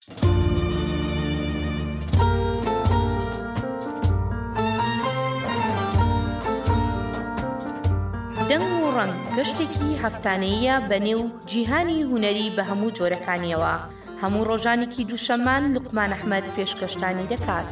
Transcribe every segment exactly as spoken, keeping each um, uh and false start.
دەنگ و ڕەنگ گەشتێکی هەفتانەیە بەنێو جیهانی هونەری بە هەموو جۆرەکانیەوە. هەموو ڕۆژانێکی دووشەممان لوقمان ئەحمەد پێشکەشتانی دەکات.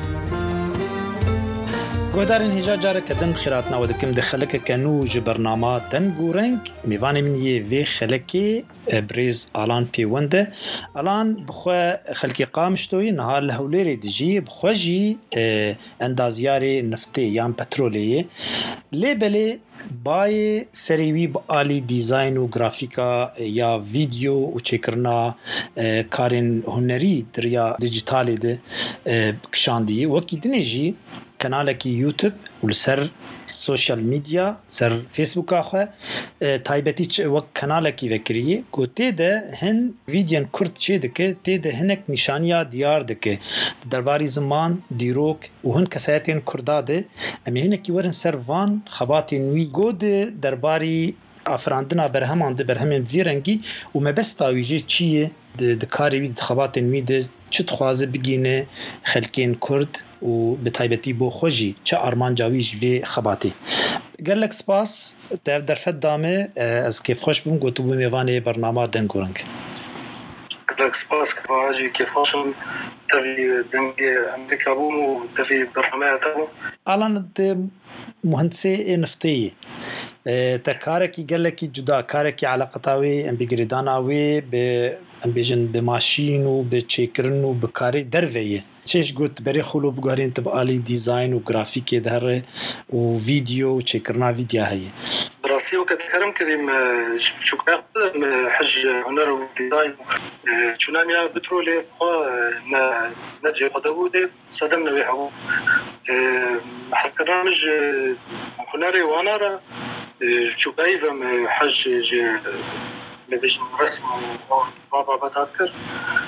گۆدارن هێژا جارێکە دەنگ خێراتناوە دەکەم دە خەلەکەکە نو ji بەرنامە دەنگ و ڕەنگ میوانێ من یê vê xelekê birêz Alan pêwend e. Alan bixwe xelkê qamiştoyê niha li Hewlêrê dijî bixwe jî endaziyarê niftê yan petrolê yê. Lêbelê bayê serê wî bi alî dîzayn û grafîka ya vîdeo û çêkirina karên hunerî diriya dijîtalê de kişandiyê. Wekî dinê jî kanalekî YouTube û li ser sosyal medya ser Facebooka xwe taybetî wek kanalekî vekiriye ku tê de hin vîdyoên Kurd çê dike, tê de hinek nîşaniya diyar dike derbarî ziman, dîrok û hin kesayetên Kurda de. Em ê hinekî werin ser van xebatên wî got de derbarî afirandina berheman de berhemên vî rengî û mebesta wî jê çi ye di karê wî di xebatên wî de çi dixwaze bigîne xelkên Kurd û bi taybetî bo xwe jî çi armanca wî ji vê xebatê. Gelek spas te ev derfet dame ez kêfxweş bûm gotibû mêvanê bernama deng û reng. Gelek spas kevajî kêfxweşim tevî dengê Amerîka bûm û tevî bernameya te bûm. Alan de muhendisê ê niftê yê. Te karekî gelekî cuda karekî eleqeta wê em bêgirêdana wê bi em bêjin bi maşîn û bi çêkirin û bi karê derve ye. Çêş got berê xolo bigarîn te bi alî dîzayn û grafîkê de here û vîdeo û çêkirina vîdya heye. Bi rastî weke dikarim kirîm şûkaya xwe hej huner û dîzayn çûnamiya petrolê xwe ne ne cê xwe debû dê sedem ne wê hebû. Hezkirina min ji hunerê wana re şûkayî ve me hej ji mebêjin resm û va babet hat kir.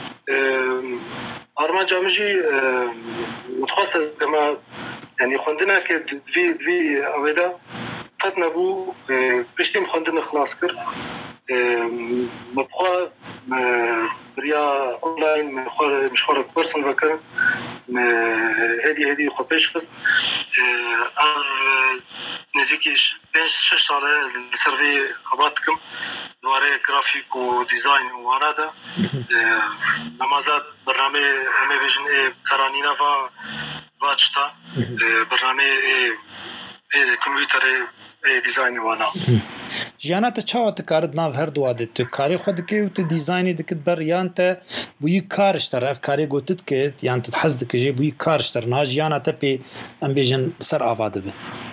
Armanca min jî dixwast ez gema yanî xwendinekê vî vî evê de qet nebû piştî min xwendinê xilas kir. Me bixwe biriya online me xwe ji xwe re kursin vekirin hêdî hêdî xwe pêş xist. Ev nêzîkî pênc şeş sal e ez li ser vê xebat dikim warê grafîk û dîzayn û wana de. Nemazet bername em ê bêjin ê karanîna va va çita bername ê kompîterê ê dîzaynê wana. Jiyana te çawa te karid nav her duwa de tu karê xwe dikê û tu dîzaynê dikit ber yan te bûyî kar ji te re ev karê got dikit yan tu hez dikî jê bûyî kar ji te re niha jiyana te pê em bêjin li ser ava dibe.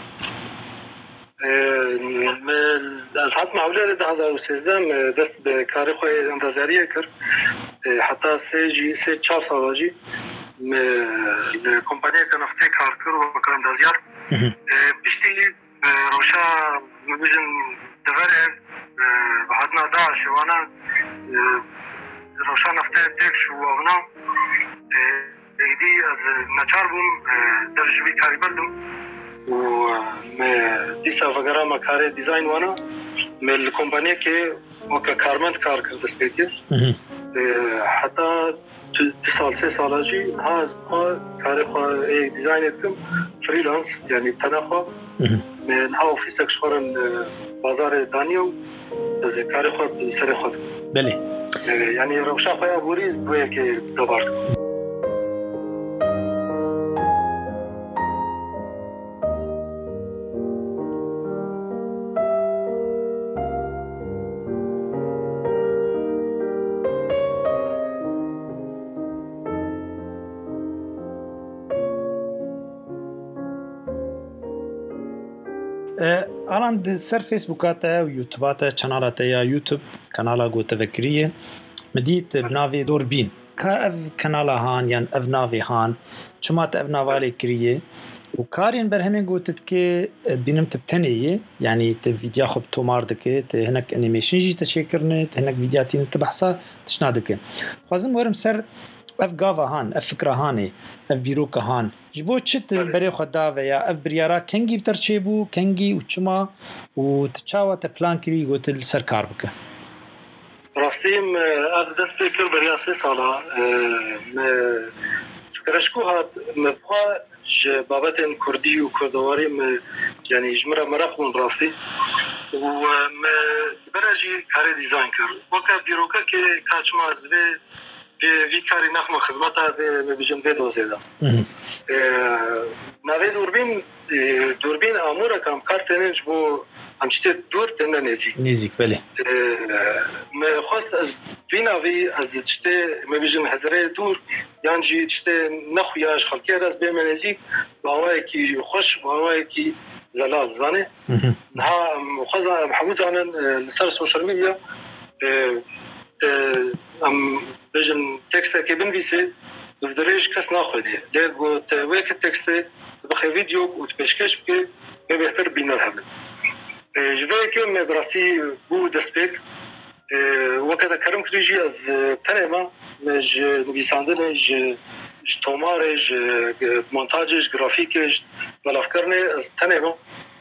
Ez hatim Hewlêrê di hezar û sêzdeh dest bi karê xwe endaziyariyê kir. Heta sê jî sê çar sala jî li kompanyeka niftê kar kir weka endaziyar. Piştî rewşa mebêjin deverê hatina Daişê wana rewşa niftê têk û evna êdî ez neçar bûm dev ji wî karî berdim û me dîsa vegera me karê dîzayn wana me li kompanyekê weke karmend kar kir dest pê kir. Heta du sal sê sala jî niha ez bixwe karê xwe ê dîzaynê dikim freelance yanî tena xwe me niha ofîsek ji xwe re li bazarê daniye û ez karê xwe bi serê xwe dikim. Belê. Yani rewşa xwe ya borî bu yekê debar dikim. Alan di ser Facebooka te û YouTube'a te çanala te ya YouTube kanala gote vekiriye me dît bi navê Dorbîn. Ka ev kanala han yan ev navê han çima te ev nava lê kiriye û karên berhemên gotit dike bînim te tenê ye yanî te vîdya xwe bi tomar dike te hinek animation jî te çêkirine te hinek vîdya tîne te behsa tişna dike. Xwazim werim ser ev gava han ev fikra hanê ev bîroka han ji bo çi tu berê xwe da veya ev biryara kengî bi te re çêbû kengî û çima û tu çawa te plan kirî gotil li ser kar bike. راستیم از دست بکر بریاسه سالا فکرش کو هات مبخوا ج بابت کردی و کردواری م یعنی جمره مرخ من راستی و م برجی کار دیزاین کرد وقت بیروکا که کاچ مازه في في كاري نخمة خدمتها زي ما بيجن فيديو زي ده. ما في دوربين دوربين أمورة كم كارتين جبو هم شتى دور تنا نزيك. نزيك بله. ما خاص از فينا في از شتى ما بيجن حزرة دور يعني جي شتى نخوياش خلقي از بيم نزيك وهواي كي خوش وهواي كي زلال زانه. نها مخزن محمود زانن لسر السوشيال ميديا ام بيجن تكست كي بنفيسي دفتريش كاس ناخذه ده قلت ويك التكست بخي فيديو وتبشكش بك ما بيحتر بينا الحمل جبه كم براسي بو دسبيك وكذا كرم كريجي از تنما مج نویسنده ج تومارج مونتاژ گرافیکش ملافکرنه از تنما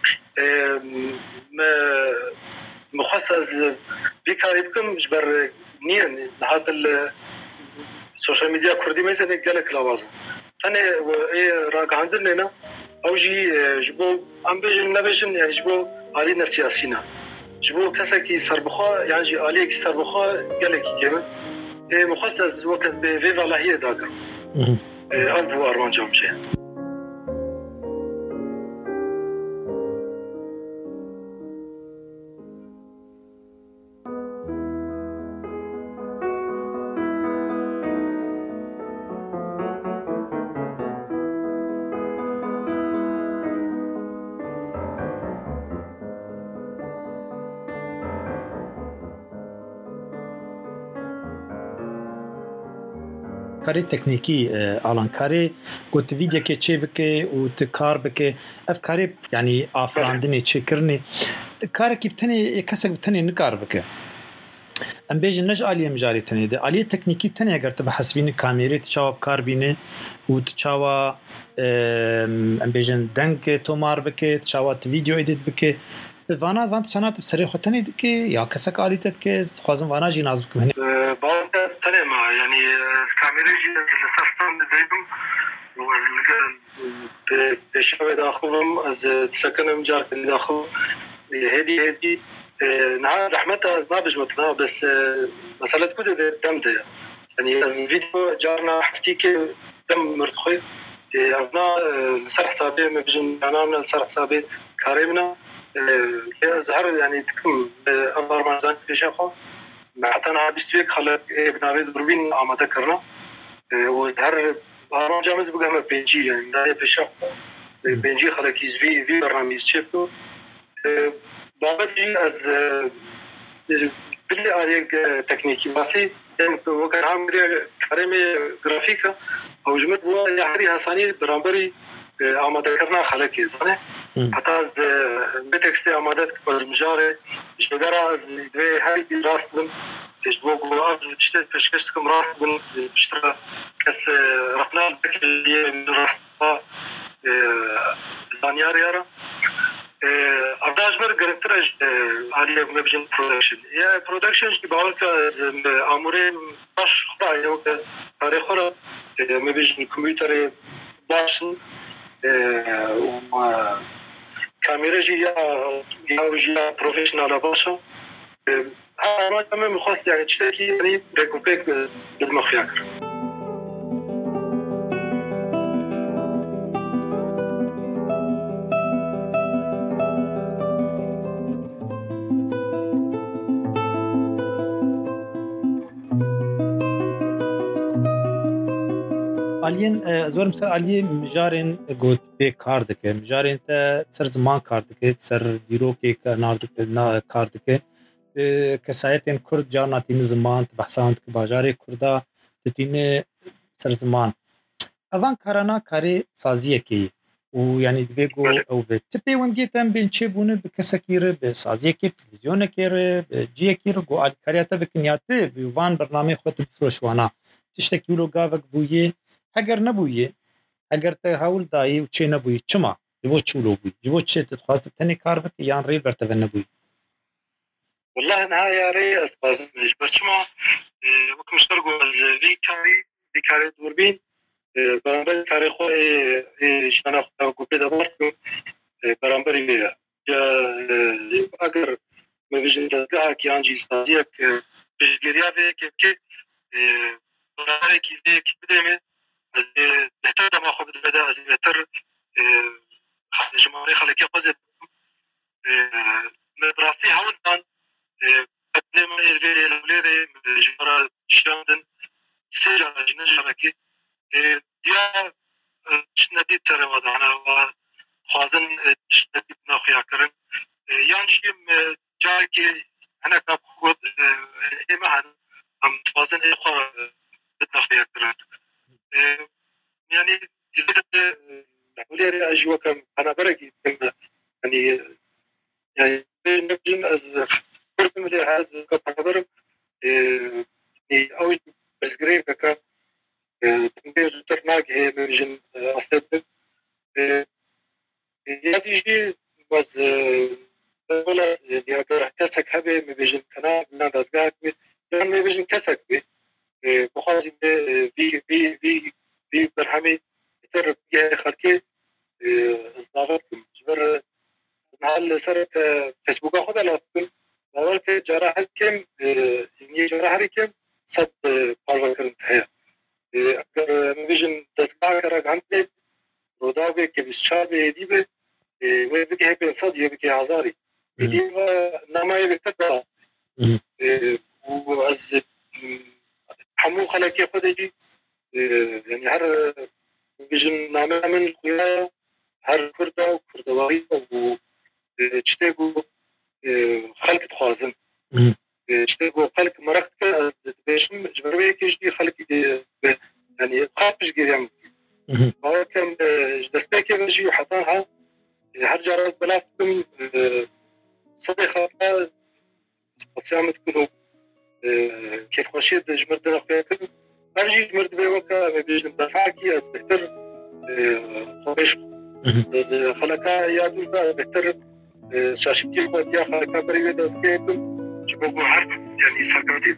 ما مخصص بكاري بكم جبر نين هذا السوشيال ميديا كردي مثلا قالك لوازم انا ايه راك عندنا هنا او جي جبو ام بيجن نبيجن يعني جبو علينا سياسينا جبو كسكي سربخا يعني جي عليك سربخا قالك كيما ايه مخصص وقت بفيفا لا هي داكر ايه ابو ارمان جامشي کاری تکنیکی الان کاری گوت ویدیو که چه بکه و تکار بکه اف کاری یعنی آفراندنی چه کرنی کاری که بتنی کسی بتنی نکار بکه ام بیشتر نج عالیه مجاری تنی ده عالیه تکنیکی تنی اگر تبع حسبین کامیری تجاوب کار بینه و تجاوب ام بیشتر دنگ تومار بکه تجاوب ویدیو ادیت بکه وانا وان صنعت بسری خودتنی که یا کسی که عالیت که خوازم وانا جی ناز بکه هنی باید تنی ما یعنی کامیری جی از لساستان دیدم و از لگن بشوی داخلم از تسکنم جار کلی داخل هدی هدی نها زحمتها از نابج متنا بس مسألة كده دم ده يعني از فيديو جارنا حفتي كي دم مرتخي أبنا لسر حسابي ما بيجن أنا لسر حسابي كاريمنا هي زهر يعني تكم أنظر مجدان في شافه معتنا بيستويك خلق ابنابي دروبين عمدا كرنا وزهر هارون جامز بقى بينجي يعني ده في شافه بينجي خلق يزفي في برنامج شفته بابتي از بلی آریک تکنیکی باسی یعنی وقت هم کاریم گرافیکا او جمعت بوا یحری حسانی برانبری آماده کردن خلقی زنه حتی از بتکستی آماده از مجاره جگره از دوی هری راست بن تجبو گو از تشتت پشکشت کم راست بن بشتر کس رفنال بکلیه من راست با زانیار یارا افداش بر گرفترش عالیه مبجن پرودکشن یا پرودکشنش که باور که آموره باش خدا یا که تاریخ را مبجن کامپیوتر باشن و کامیرا جی یا یا جی پروفیشنال باشه ها ما تمام خواست يعني تشتكي يعني ريكوبيك بالمخياكر علیان زور مثلا علی مجارن گوت به کار دکه مجارن تا سر زمان کار دکه سر دیرو که کار دکه کار دکه کسایتن کرد جانا تین زمان بحثاند که باجار کردا تین سر زمان اوان کارنا کاری سازیه کی و یعنی دیگو او به تپی ونگی تام بین چه بونه به کسکیره به سازیه کی تلویزیون کیره به جی کیره گو ال کاریاته به کنیاته به وان برنامه خود فروشوانا تشتکیلو گاوک بویه اگر نبویه اگر ته هول دایی و چه نبویه چما جو چولو بوی جو چه تخواست تنی کار بک یان ریل برته نبوی والله نهاية ري أسباز مش برشما وكم اشترقوا از في كاري في كاري دوربين برامبر كاري خو جانا خو قبل دبارتو برامبر بيها جا أجر ما بيجن تلقاك يانجي استازيك بيجريا في كيف كيف برامبر كيف كيف بدمه از بهتر دم خو بده از بهتر جمهوري خليك قصد براسي هاوندان قدم الفيري الوليري جمهور شاندن سجل جنجركي ديا شندي ترى وضعنا وخازن شندي بناخيا كرن يانشيم جاركي أنا كابخود إيمان هم خازن إخوة بناخيا كرن يعني إذا الوليري أجوا كم أنا برجي يعني يعني نبجن از كرت ملي هاز كبر يعني أوج بسقري كا تنبيه ترناق هي بيجن أستد يديجي بس ولا يعني أقدر كسك هبه بيجن كنا بنا دزقاك يعني بيجن كسك به بخازي في في في في برهمي تر بيه خلكي إصداراتكم جبر محل سر فيسبوك خود لاتكم اول که جراح کم یه جراحی کم صد پارو کرد هیا اگر می‌بینیم دستگاه کرد عندي روداوی که بیشتر بیدی به و بگه به صد یا بگه هزاری بیدی و نمای بتبع و از همو خلاقی خودی یعنی هر می‌بینیم نام من خویا هر کردا و کردوایی و چتهگو خلق تخوازن چتهگو خلق مرخت که از دبیشم جبروی کشی خلق يعني خابش قريم هو كان دستي كيف يجي وحطاها هرجع راس بلافتكم صديقة صيامة تكونوا كيف خشيت جمرت أخوياكم أرجي جمرت بيوكا بيجي مدافعكي أز بهتر خوش خلقا يادو بهتر شاشتي خواتيا خلقا بريوه دستيكم جبوكو حرب يعني سرقاتي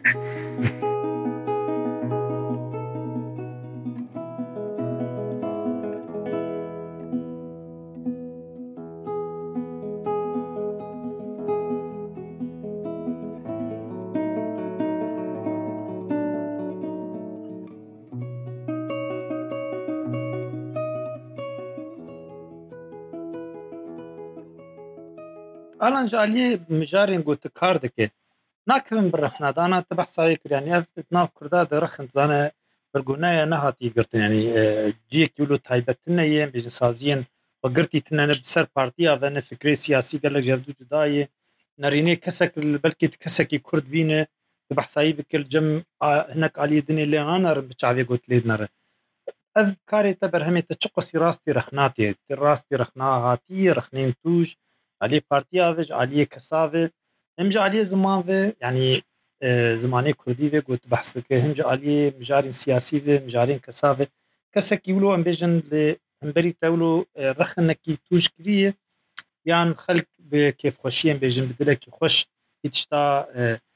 الان جالی مجارین گوت کار دکه ناکم برخنا دانا تبحثای کر یعنی اتناف کردا درخن زانه برگونه نه هاتی گرتن یعنی جی کیلو تایبتنه یم بیز سازین و گرتی تنه بسر پارتیا و نه فکری سیاسی گلک جبدو جدای نرینه کسک بلکی کسکی کرد بینه تبحثای بکل جم هناك علی دنی لانر بچاوی گوت لید نره اف کاری تبر همه تچقسی راستی رخناتی راستی رخنا هاتی رخنین توج علي بارتيافج علي كسافي همج علي زمان في يعني زماني كردي في قلت بحث لك همج علي مجارين سياسي في مجارين كسافي كسك يقولوا ام بيجن لامبري تولو رخنكي توش كبير يعني خلق بكيف خوشين بيجن بدلك خوش يتشتا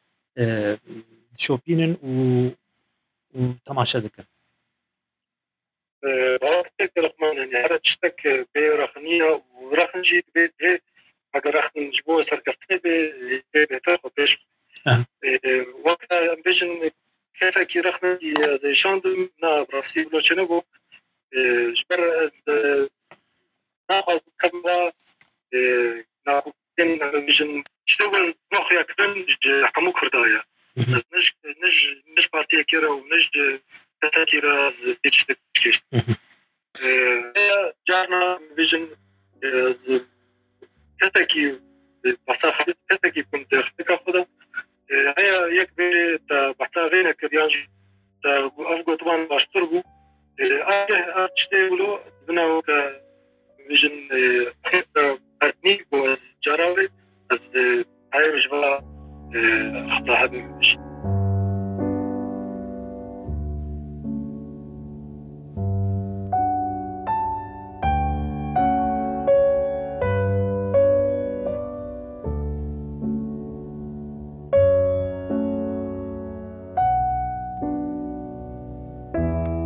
شوبينن و وتماشا دكن وقتك رقمان يعني هذا تشتك برخنية ورخنجي بيت اگر رختن جبو سرکفتنه به بهتر خود پیش وقت امبیشن کسی که رختن از ایشاندم نه براستی بلوچنه بو جبر از ناخواست بکم با ناخوکن امبیشن چطور از ناخویا کرن همو کردایا از نج نج نج پارتیا کره و نج کتا کره از پیچ کشت جارنا امبیشن از كتاكي بصاحة كتاكي كنت أختك أخذها هي يكبر تبحثها غينا كريانج أفقو طبعا باشترقو أه أشتغلوا بناو كفيجن خطة أرتني وأز جاراوي أز هاي مجبا خطة حبيبي مش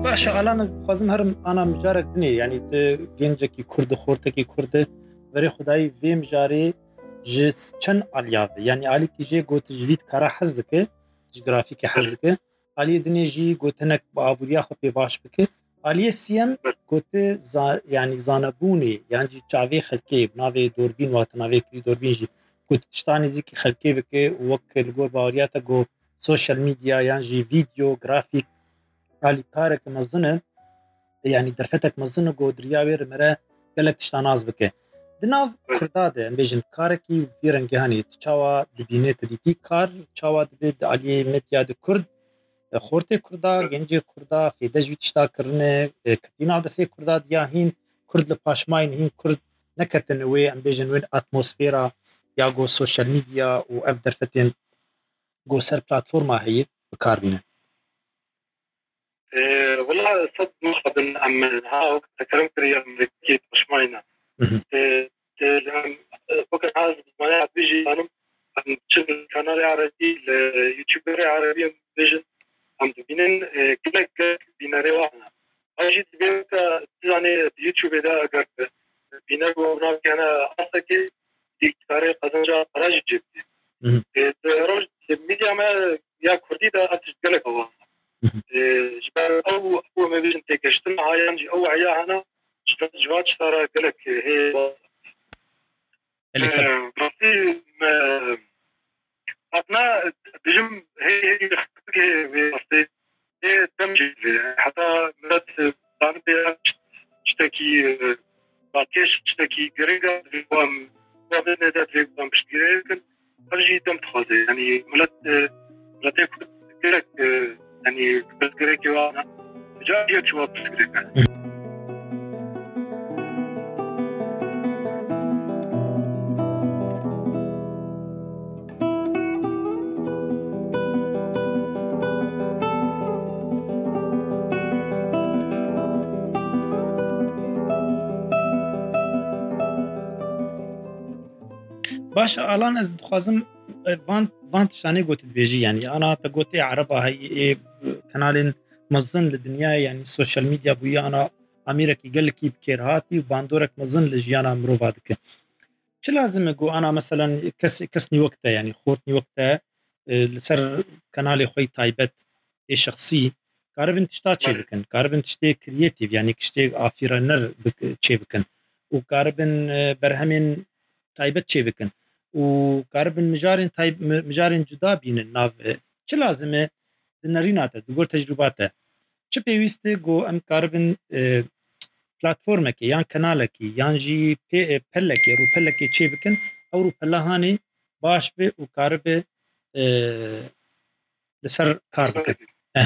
باشه الان از خوازم هر انا مجارك دني يعني ت گنجکی کرد خورتکی کرد وری خدای ویم جاری جس چن الیا يعني علی کی جه گوت جوید کارا حزدک جغرافیک حزدک علی دنی جی گوتنک با ابوریا خو پی باش بک علی سیم گوت ز يعني زانبونی يعني جی چاوی خلکی ناوی دوربین وات ناوی کی دوربین جی گوت چتانی زی خلکی بک وکل گور باوریاتا گو سوشال میدیا يعني جی فيديو جرافيك على كارك مزنه يعني درفتك مزنه جو درياوير مرا قالك تشتاناز بك دناف كرداده امبيجن كاركي فيرن جهاني تشاوا دبينه ديتي كار تشاوا دبد علي ميديا د كرد خورته كردا گنجي كردا في دجوي تشتا كرنه كتينا دسي كردا دياهين كرد لباشماين هين كرد نكتن وي امبيجن وين اتموسفيرا يا جو سوشيال ميديا و اف درفتين جو سر بلاتفورما هي بكاربينه إيه والله صد مخبن أم ها تكرم كري أمريكي بشماينا إيه لأن وقت هذا بزمانات بيجي أنا عم بشغل قناة عربي ليوتيوبر عربي بيجن عم تبينن كلك بيناري واحنا أجي تبينك تزاني يوتيوب ده أجر بينار وبناء أنا أصلك دكتوري قزنجة راجع جبتي إيه راجع ميديا ما يا كردي ده أتشتغلك هو جبال أو أو ما بيجن تكشتم عيانجي أو عيانا جوات شترى قالك هي اللي خد راسي ما أثناء بيجم هي هي هي راسي هي تمشي حتى مرات طالب تشتكي باكيش تشتكي جريجا في قام قابلنا ذات في قام بشتري لكن أرجي دم تخازي يعني مرات مرات كلك يعني بسكريكي وانا جاي جواب بسكريكي باشه الان از خوازم وان وان تشاني قلت بيجي يعني انا تقولتي عربه هي كانال مزن للدنيا يعني السوشيال ميديا بويا انا اميركي قال لك بكيرهاتي وباندورك مزن لجيانا مروفادك شو لازم اقول انا مثلا كس كسني وقتها يعني خورتني وقتها لسر كانالي خوي تايبت شخصي قاربن تشتا شي بكن قاربن تشتي كرييتيف يعني كشتي افيرنر بك شي بكن وقاربن برهمن تايبت شي بكن وقاربن مجارين تايب مجارين جدا بين ناف شو لازمه نریناته دور تجرباته چه پیوسته گو ام کاربن پلتفرمکی یان کانالکی یان جی پلکی رو پلکی چی بکن او رو پلهانی باش به و کاربه لسر کار بکن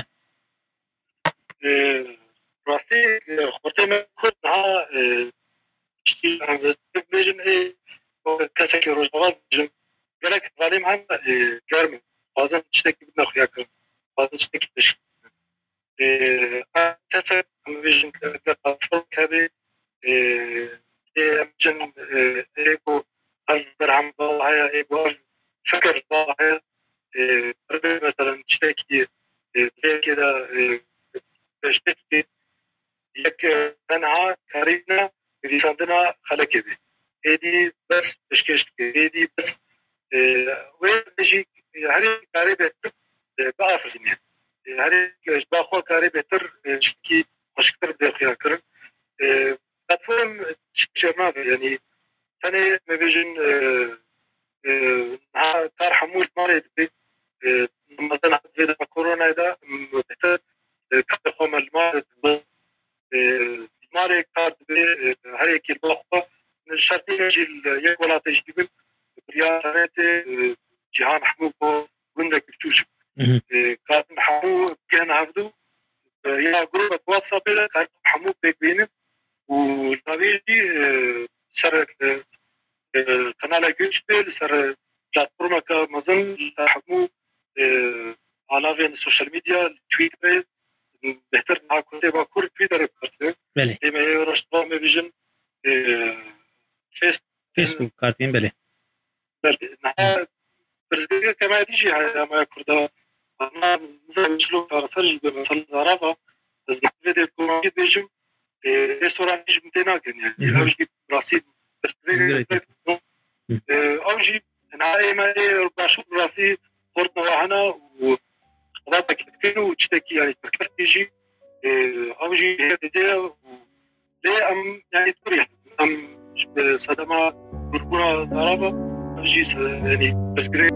راستی خورته من خود ها اشتی هم بجن ای کسی که روزنواز بجن گلک غالیم هم گرم بازم چتکی بدنا خویا کرد بازم چتکی بشن كسر فيجن كفر كبي جن ايكو اصدر عن ضاعها ايكو فكر ضاعها مثلا تشتكي زي كده تشتكي يك منها كارينا اللي عندنا خلك بي هذه بس تشكيش هذه بس وين تجي هذه قريبه بقى في الدنيا هذه باخو كاري بهتر شكي مشكتر بدي خيار كرن بلاتفورم شرنا يعني ثاني ما بيجن ها كار حمول مالي دبي مثلا في كورونا ده بهتر كار خوم المال مالي كار دبي هريك الباخو الشرطي يجي يك ولا تجيب بريات جهان حموكو عندك بتشوش كان حمو كان عبدو يا جروب واتساب له كان حمو بيك بينه والنبيجي سر قناه جوجل سر بلاتفورم كمزن حمو على فين السوشيال ميديا تويتر بهتر مع كتب كور تويتر كارت بله ما يرش ما بيجن فيس فيسبوك كارتين بله بله برزقه كما تيجي ما كردا أنا نزل شلون ترسل بمثل زرافة بس نحفظ وقت بيجم رستورانيش متناقن يعني اوجي راسي بس اوجي انا ما باشوف راسي خرطنا وهنا وخلاطك تكنو وتشتكي يعني تركز تيجي اوجي هذا ليه ام يعني تريح ام صدمه بربونا زرابه اوجي يعني بس جري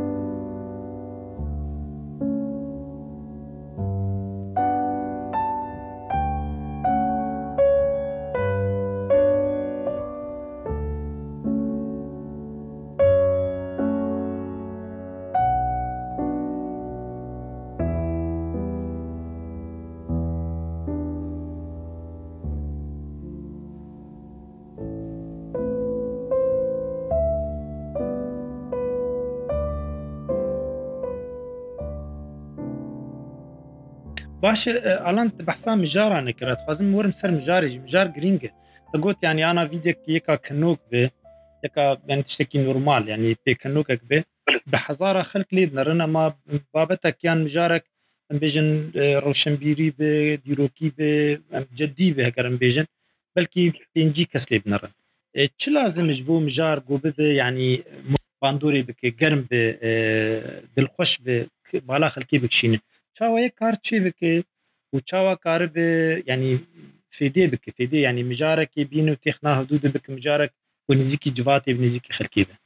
باش الان بحثا مجارة نكرت خازم ورم سر مجاري مجار جرينجه تقولت يعني انا فيديك يكا كنوك به يكا يعني تشتكي نورمال يعني بي كنوكك به بحزارة خلق ليدنا رنا ما بابتك كان مجارك بيجن روشنبيري به ديروكي به جدي به هكرم بيجن بلكي بينجي كسلي بنرن چه لازم جبو مجار قوبه به يعني باندوري بك گرم به دلخوش به بالا خلقي بكشينه چاوا یک کار چی بکه و چاوا کار به یعنی فیده بکه فیده یعنی مجاره که بینو تخنا حدود بکه مجاره و نزیکی جواتی بنزیکی خلقی به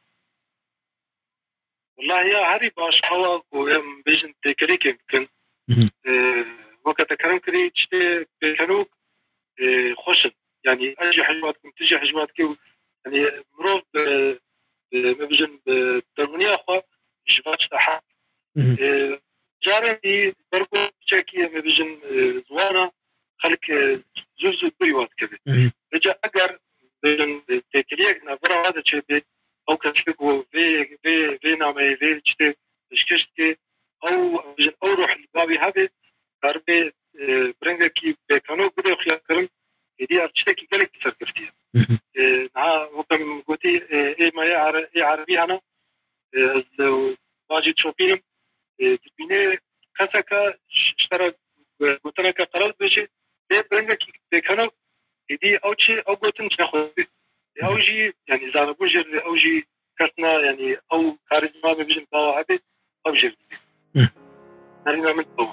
والله يا هاري باش هوا ويم بيجن تكريك يمكن وقت كلام كري تشتي بكنوك خوشن يعني اجي حجواتكم تجي حجواتك يعني مروف ما بيجن بالدرونيه اخو جواتش تاعها جاري بركو تشكي ما بيجن زوانا خلك زوز زوز بريوات كذا رجع اقر بيجن تكريك نبرا هذا شيء او كتلقوا في في في نامي في تشتي تشكشتي او بيجن او روح البابي هذا قربي برنجكي بكانو بده خيار كرم هدي ارتشتكي قالك سركفتي نا وكم قلتي اي ما اي عربي انا از واجد شوبين تبيني كسكا اشترى قلتنا كقرار بشي بي برنجكي بكانو هدي او شيء او قلتن ناخذ اوجي يعني زانبو جر اوجي كسنا يعني او كاريزما بيجن باو هذا او جر نرينا من باو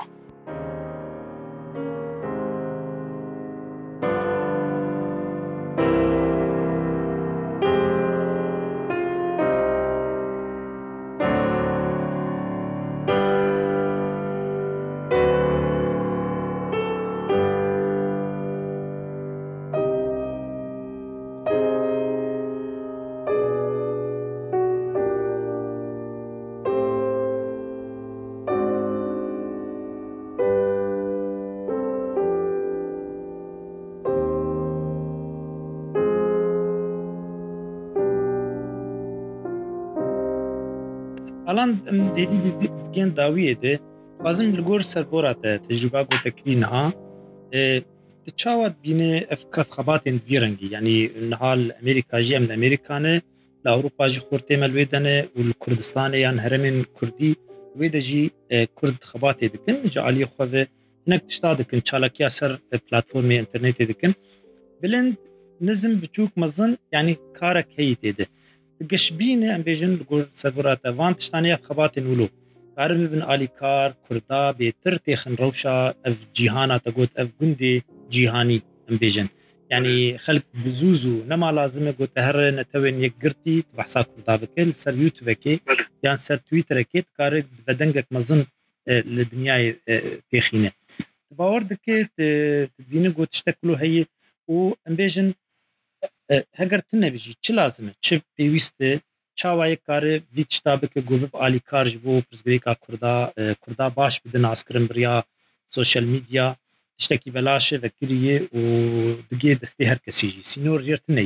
الان دیدی دیدی گن داویه ده لازم لگور سربورات تجربه گو تکرینها تشاوت بینه افکار خبات ویرنگی یعنی نهال امریکا جی ام امریکانه لاوروپا جی خورته ملویدنه والكردستان يعني هرمن كردي ويدجي كرد خبات دكن جعلي خوه هناك تشتادكن چالكيا سر بلاتفورم انترنت دكن بلند نظم بچوك مزن يعني كارك هيت ده تقشبينه ام بيجن لقول سربرات وان تشتانيه خبات نولو قارب بن علي كار كردا بيتر تخن روشا اف جيهانا تقوت اف جندي جيهاني ام بيجن يعني خلق بزوزو نما لازم قلت هر نتوين يقرتي تبحثا كردا بكل سر يوتيوب كي يعني سر تويتر كي تقارب بدنجك مزن للدنيا بيخينه تباور دكي تبين قلت تشتكلو هي و ام بيجن هگر تنه بيجي چه لازمه چه بيوسته چاوای کار ویچ تابک گوب علی کارج بو پرزګریکا کردا کردا باش بدن اسکرم بریا سوشل میډیا تشتکی بلاشه وکریه او دګه دسته هر کسی جی سینور جرت نه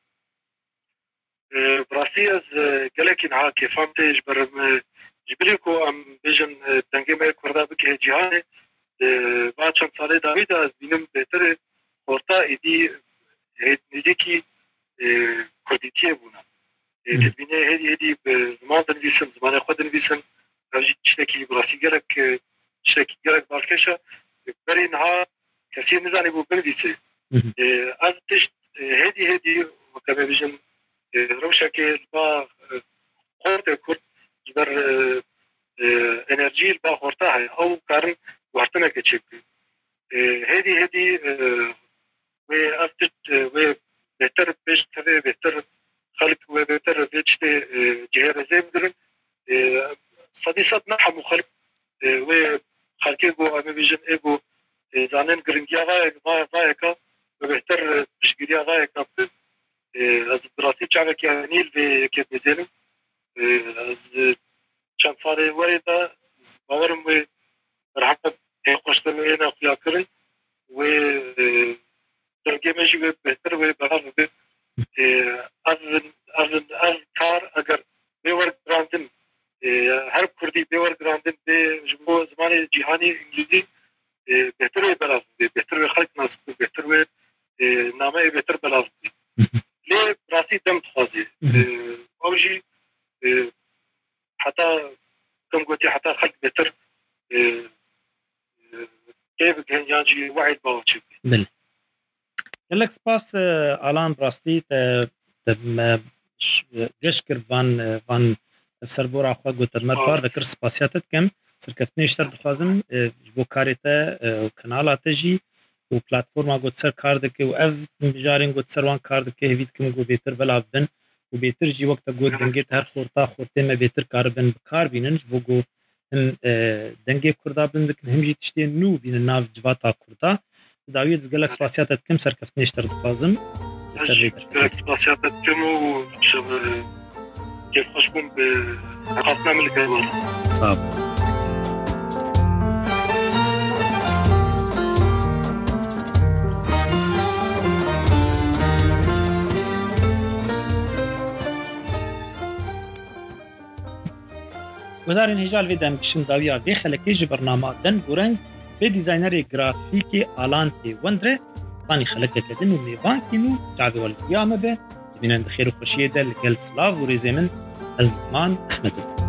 براسي از قالك انها كيف فهمتج برم جبريكو ام فيجن دنگه ما کردا بك جهان بعد چند سال داوید از بینم بهتر اورتا ایدی نزيكي كرديتيه بونا تدبينه هذه هذه بزمان دنفيسن زمان خود دنفيسن راجي تشتكي براسي جالك تشتكي جالك بالكشة برينها کسی نزانی بو بنویسه از تشت هدی هدی وكما بيجن روشك با خورت كرت جبر انرجي با خورتها او كارن ورتنا كتشيك هدي هدي و افتت و بهتر بيش تبي بهتر خلق و بهتر بيش جهه زي بدرن صديصات نحم خلق و خلقي جو ام بيجن ايجو زانن گرنگیا غا غا و بهتر بشگیریا غا از دراستی چه که نیل و که بزنم از چند سال وارد باورم و رحمت خوشتم اینا خیال کردن و درگه میشی و بهتر و برای به از از از کار اگر بیور گراندن هر کردی بیور گراندن به جمهور زمان جهانی انگلیسی بهتر و برای بهتر و خلق ناس بهتر و نامه بهتر برای ليه براسي دم تخازي اوجي حتى كم قلتي حتى خلق بتر كيف كان يجي وعي باوتشي بله لك سپاس الان براستی تم گشکر وان وان سربورا خو گوتر مرپار ذکر سپاسیاتت کم سرکفتنیشتر دخوازم بو کاریته کانالات جی و پلتفرما گوت سر کار دکه و اف بجارین گوت سر وان کار دکه هیوید کم گو بیتر بلا بن و بیتر جی وقت گوت دنگت هر خورتا خورته ما بیتر کار بن بکار بیننج بو گو هم دنگه کردا بندکن هم جی تشتی نو بین ناو جواتا کردا داویت زگلک سپاسیاتت کم سرکفتنیشتر دخوازم سر ویتر سپاسیاتت کم و شب كيف خوشبون بحقاتنا من الكبار صعب ودارین هجال ویدم کشم داویا وی خلکی ج برنامه دن گورنگ به دیزاینر گرافیکی آلان تی وندره بانی خلک کدن و میوان کینو جاوی ول قیامه به بینند خیر و خوشی دل گل سلاو و ریزمن از لقمان احمد